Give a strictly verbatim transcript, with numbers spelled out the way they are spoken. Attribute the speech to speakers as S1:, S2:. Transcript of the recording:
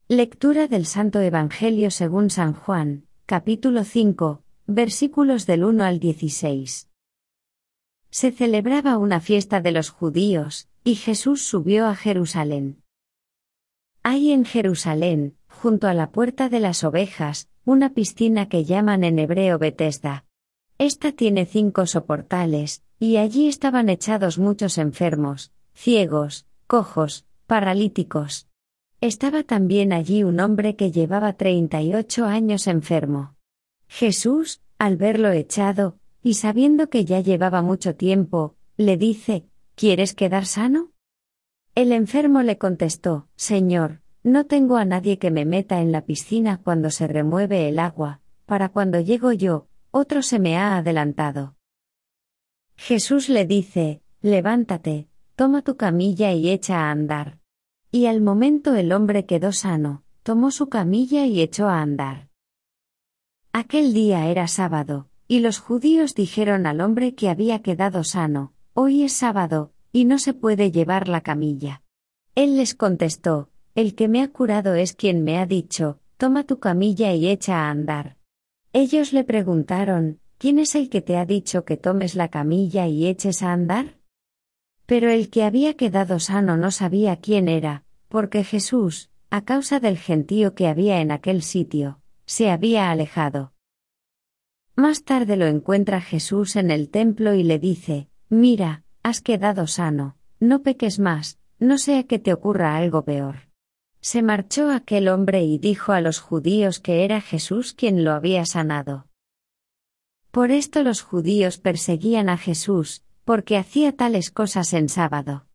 S1: Lectura del Santo Evangelio según San Juan, capítulo cinco, versículos del uno al dieciséis. Se celebraba una fiesta de los judíos, y Jesús subió a Jerusalén. Hay en Jerusalén, junto a la puerta de las ovejas, una piscina que llaman en hebreo Betesda. Esta tiene cinco soportales, y allí estaban echados muchos enfermos, ciegos, cojos, paralíticos. Estaba también allí un hombre que llevaba treinta y ocho años enfermo. Jesús, al verlo echado, y sabiendo que ya llevaba mucho tiempo, le dice: ¿Quieres quedar sano? El enfermo le contestó: Señor, no tengo a nadie que me meta en la piscina cuando se remueve el agua, para cuando llego yo, otro se me ha adelantado. Jesús le dice: Levántate, toma tu camilla y echa a andar. Y al momento el hombre quedó sano, tomó su camilla y echó a andar. Aquel día era sábado, y los judíos dijeron al hombre que había quedado sano: Hoy es sábado, y no se puede llevar la camilla. Él les contestó: El que me ha curado es quien me ha dicho: Toma tu camilla y echa a andar. Ellos le preguntaron: ¿Quién es el que te ha dicho que tomes la camilla y eches a andar? Pero el que había quedado sano no sabía quién era, porque Jesús, a causa del gentío que había en aquel sitio, se había alejado. Más tarde lo encuentra Jesús en el templo y le dice: Mira, has quedado sano, no peques más, no sea que te ocurra algo peor. Se marchó aquel hombre y dijo a los judíos que era Jesús quien lo había sanado. Por esto los judíos perseguían a Jesús, porque hacía tales cosas en sábado.